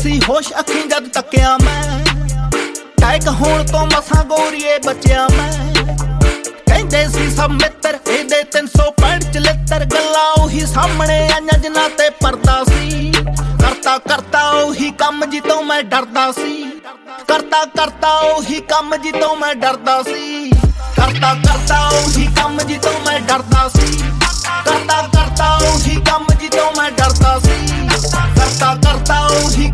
ਸੀ ਹੋਸ਼ ਅੱਖੀਂ ਜਦ ਤੱਕਿਆ ਮੈਂ, ਟੈਕ ਹੋਣ ਤੋਂ ਮਸਾਂ ਗੋਰੀਏ ਬਚਿਆ ਮੈਂ। ਕਹਿੰਦੇ ਸੀ ਸਭ ਮਿੱਤਰ ਇਹਦੇ 365 ਚਲਿੱਤਰ, ਗੱਲਾਂ ਉਹੀ ਸਾਹਮਣੇ ਆਈਆਂ ਜਿਨ੍ਹਾਂ ਤੇ ਪਰਦਾ ਸੀ। ਕਰਤਾ ਕਰਤਾ ਉਹੀ ਕੰਮ ਜਿੱਤੋਂ ਮੈਂ ਡਰਦਾ ਸੀ, ਕਰਤਾ ਕਰਤਾ ਉਹੀ ਕੰਮ ਜਿੱਤੋਂ ਮੈਂ ਡਰਦਾ ਸੀ, ਕਰਤਾ ਕਰਤਾ ਉਹੀ